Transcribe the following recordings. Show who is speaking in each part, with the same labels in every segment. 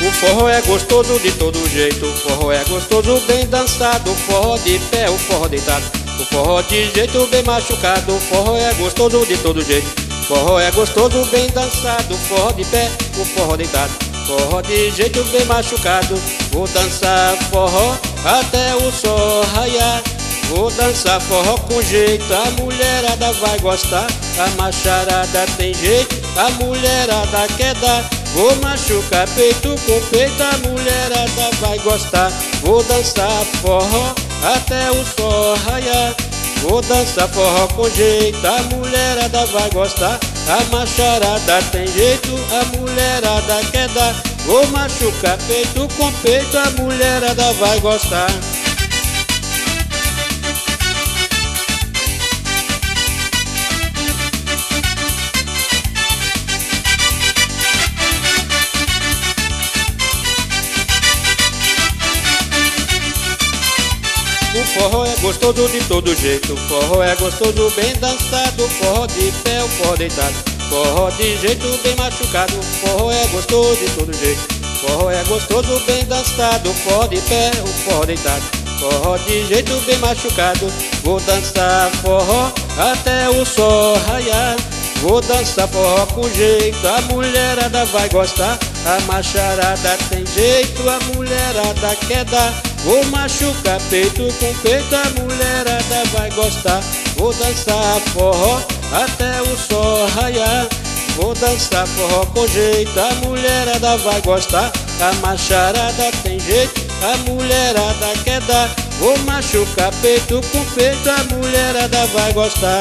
Speaker 1: O forró é gostoso de todo jeito, o forró é gostoso bem dançado, o forró de pé, o forró deitado, o forró de jeito bem machucado, o forró é gostoso de todo jeito, o forró é gostoso bem dançado, o forró de pé, o forró deitado, forró de jeito bem machucado. Vou dançar forró até o sol raiar, vou dançar forró com jeito, a mulherada vai gostar, a macharada tem jeito, a mulherada quer dar. Vou machucar peito com peito, a mulherada vai gostar. Vou dançar forró até o sol raiar, vou dançar forró com jeito, a mulherada vai gostar. A macharada tem jeito, a mulherada quer dar. Vou machucar peito com peito, a mulherada vai gostar. O forró é gostoso de todo jeito, o forró é gostoso bem dançado, o forró de pé, o forró deitado, forró de jeito bem machucado, o forró é gostoso de todo jeito, o forró é gostoso bem dançado, o forró de pé, o forró deitado, forró de jeito bem machucado. Vou dançar forró até o sol raiar, vou dançar forró com jeito, a mulherada vai gostar. A macharada tem jeito, a mulherada quer dar. Vou machucar peito com peito, a mulherada vai gostar. Vou dançar forró até o sol raiar, vou dançar forró com jeito, a mulherada vai gostar. A macharada tem jeito, a mulherada quer dar. Vou machucar peito com peito, a mulherada vai gostar.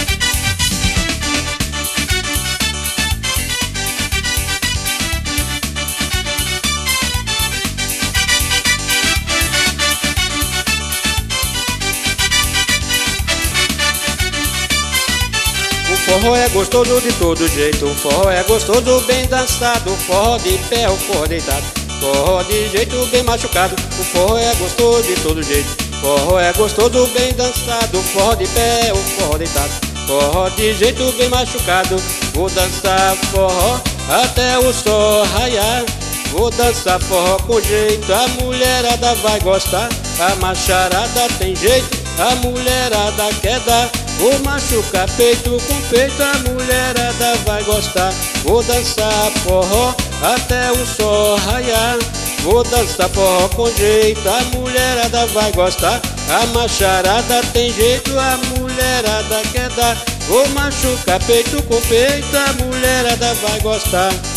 Speaker 1: O forró é gostoso de todo jeito, o forró é gostoso bem dançado, o forró de pé, o forró deitado, forró de jeito bem machucado. O forró é gostoso de todo jeito, o forró é gostoso bem dançado, o forró de pé, o forró deitado, forró de jeito bem machucado. Vou dançar forró até o sol raiar, vou dançar forró com jeito, a mulherada vai gostar. A macharada tem jeito, a mulherada quer dar. Vou machucar peito com peito, a mulherada vai gostar. Vou dançar forró até o sol raiar, vou dançar forró com jeito, a mulherada vai gostar. A macharada tem jeito, a mulherada quer dar. Vou machucar peito com peito, a mulherada vai gostar.